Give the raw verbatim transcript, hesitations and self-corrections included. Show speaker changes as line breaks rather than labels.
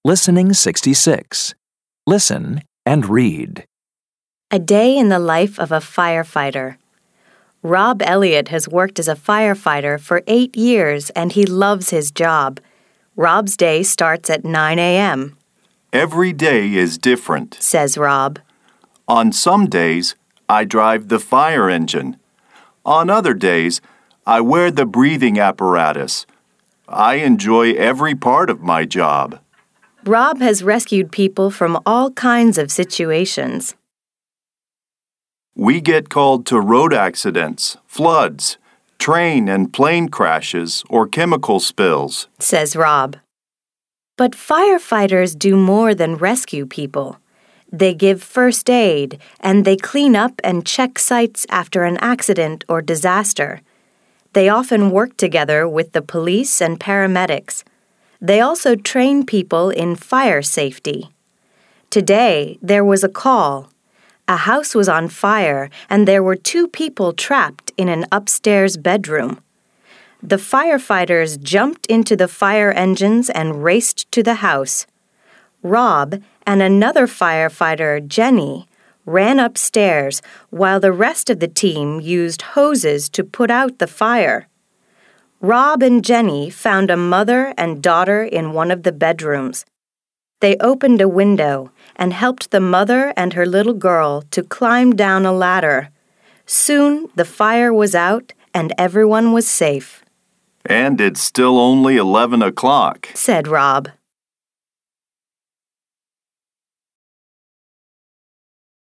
Listening sixty-six. Listen and read.
A day in the life of a firefighter. Rob Elliott has worked as a firefighter for eight years and he loves his job. Rob's day starts at nine a.m.
Every day is different,
says Rob.
On some days, I drive the fire engine. On other days, I wear the breathing apparatus. I enjoy every part of my job.
Rob has rescued people from all kinds of situations.
We get called to road accidents, floods, train and plane crashes, or chemical spills,
says Rob. But firefighters do more than rescue people. They give first aid, and they clean up and check sites after an accident or disaster. They often work together with the police and paramedics. They also train people in fire safety. Today, there was a call. A house was on fire, and there were two people trapped in an upstairs bedroom. The firefighters jumped into the fire engines and raced to the house. Rob and another firefighter, Jenny, ran upstairs while the rest of the team used hoses to put out the fire. Rob and Jenny found a mother and daughter in one of the bedrooms. They opened a window and helped the mother and her little girl to climb down a ladder. Soon the fire was out and everyone was safe.
And it's still only eleven o'clock,
said Rob.